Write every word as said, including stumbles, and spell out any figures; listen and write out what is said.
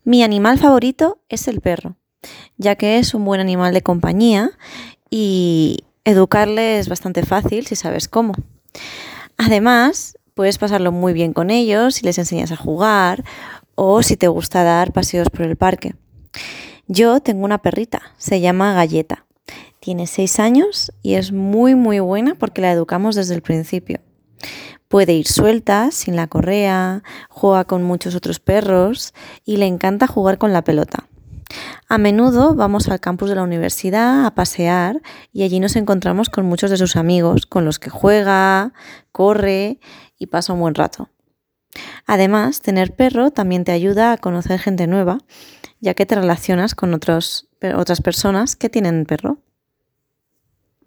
Mi animal favorito es el perro, ya que es un buen animal de compañía y educarle es bastante fácil si sabes cómo. Además, puedes pasarlo muy bien con ellos si les enseñas a jugar o si te gusta dar paseos por el parque. Yo tengo una perrita, se llama Galleta. Tiene seis años y es muy muy buena porque la educamos desde el principio. Puede ir suelta, sin la correa, juega con muchos otros perros y le encanta jugar con la pelota. A menudo vamos al campus de la universidad a pasear y allí nos encontramos con muchos de sus amigos con los que juega, corre y pasa un buen rato. Además, tener perro también te ayuda a conocer gente nueva, ya que te relacionas con otros, otras personas que tienen perro.